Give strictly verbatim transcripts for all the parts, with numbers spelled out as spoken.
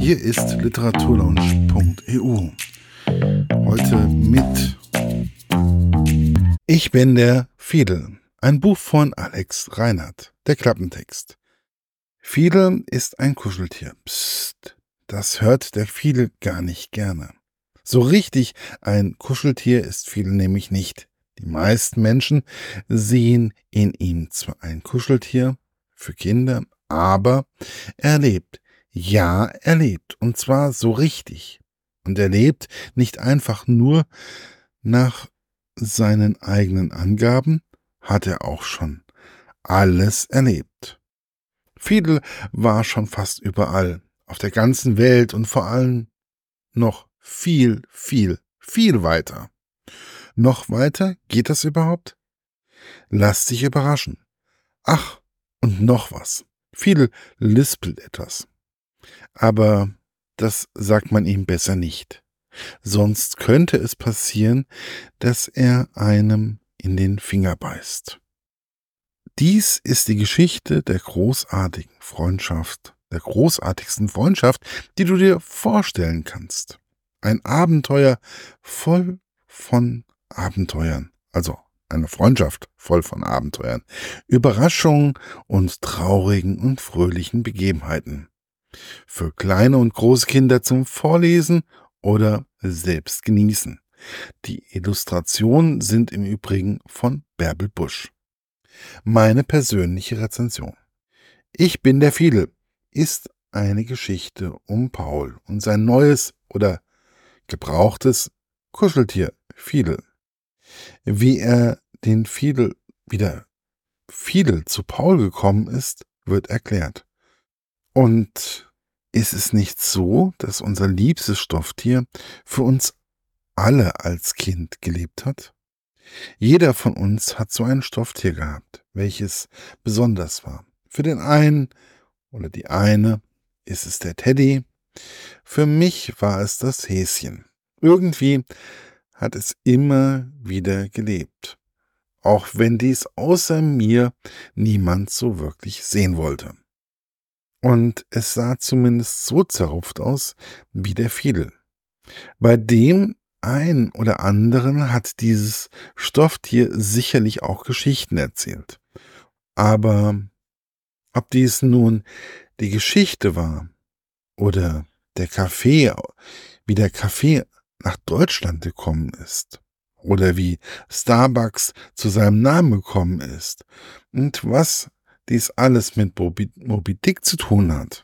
Hier ist literaturlaunch punkt e u. Heute mit Ich bin der Fiedel, ein Buch von Alex Reinhardt, der Klappentext. Fiedel ist ein Kuscheltier. Psst, das hört der Fiedel gar nicht gerne. So richtig ein Kuscheltier ist Fiedel nämlich nicht. Die meisten Menschen sehen in ihm zwar ein Kuscheltier für Kinder, aber er lebt. Ja, er lebt. Und zwar so richtig. Und er lebt nicht einfach nur nach seinen eigenen Angaben, hat er auch schon alles erlebt. Fiedel war schon fast überall, auf der ganzen Welt und vor allem noch viel, viel, viel weiter. Noch weiter? Geht das überhaupt? Lasst dich überraschen. Ach, und noch was. Fiedel lispelt etwas. Aber das sagt man ihm besser nicht. Sonst könnte es passieren, dass er einem in den Finger beißt. Dies ist die Geschichte der großartigen Freundschaft, der großartigsten Freundschaft, die du dir vorstellen kannst. Ein Abenteuer voll von Abenteuern, also eine Freundschaft voll von Abenteuern, Überraschungen und traurigen und fröhlichen Begebenheiten. Für kleine und große Kinder zum Vorlesen oder selbst genießen. Die Illustrationen sind im Übrigen von Bärbel Busch. Meine persönliche Rezension. Ich bin der Fiedel ist eine Geschichte um Paul und sein neues oder gebrauchtes Kuscheltier Fiedel. Wie er den Fiedel wieder Fiedel zu Paul gekommen ist, wird erklärt. Und ist es nicht so, dass unser liebstes Stofftier für uns alle als Kind gelebt hat? Jeder von uns hat so ein Stofftier gehabt, welches besonders war. Für den einen oder die eine ist es der Teddy. Für mich war es das Häschen. Irgendwie hat es immer wieder gelebt, auch wenn dies außer mir niemand so wirklich sehen wollte. Und es sah zumindest so zerrupft aus wie der Fiedel. Bei dem einen oder anderen hat dieses Stofftier sicherlich auch Geschichten erzählt. Aber ob dies nun die Geschichte war oder der Kaffee, wie der Kaffee nach Deutschland gekommen ist oder wie Starbucks zu seinem Namen gekommen ist und was dies alles mit Moby, Moby Dick zu tun hat,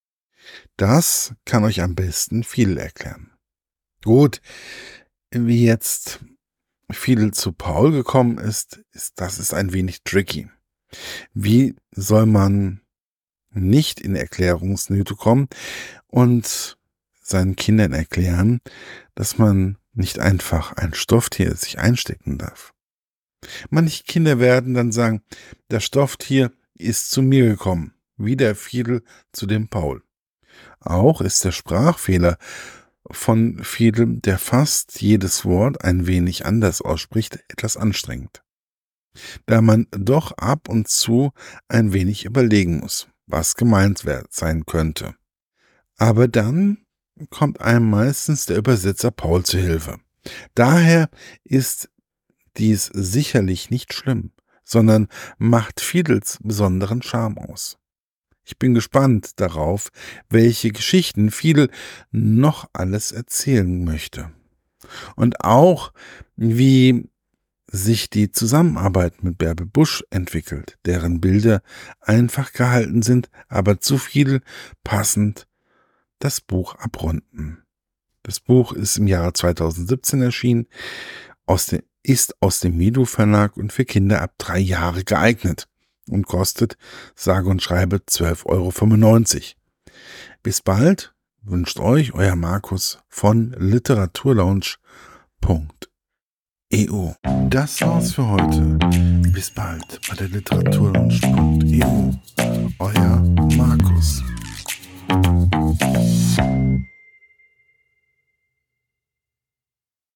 das kann euch am besten Fiedel erklären. Gut, wie jetzt Fiedel zu Paul gekommen ist, ist, das ist ein wenig tricky. Wie soll man nicht in Erklärungsnöte kommen und seinen Kindern erklären, dass man nicht einfach ein Stofftier sich einstecken darf? Manche Kinder werden dann sagen, das Stofftier ist zu mir gekommen, wie der Fiedel zu dem Paul. Auch ist der Sprachfehler von Fiedel, der fast jedes Wort ein wenig anders ausspricht, etwas anstrengend, da man doch ab und zu ein wenig überlegen muss, was gemeint sein könnte. Aber dann kommt einem meistens der Übersetzer Paul zu Hilfe. Daher ist dies sicherlich nicht schlimm, sondern macht Fiedels besonderen Charme aus. Ich bin gespannt darauf, welche Geschichten Fiedel noch alles erzählen möchte. Und auch, wie sich die Zusammenarbeit mit Bärbel Busch entwickelt, deren Bilder einfach gehalten sind, aber zu Fiedel passend das Buch abrunden. Das Buch ist im Jahre zweitausendsiebzehn erschienen, aus dem, ist aus dem Mido Verlag und für Kinder ab drei Jahre geeignet und kostet sage und schreibe zwölf Euro fünfundneunzig. Bis bald wünscht euch euer Markus von literaturlaunch punkt e u. Das war's für heute. Bis bald bei der literaturlaunch punkt e u. Euer Markus.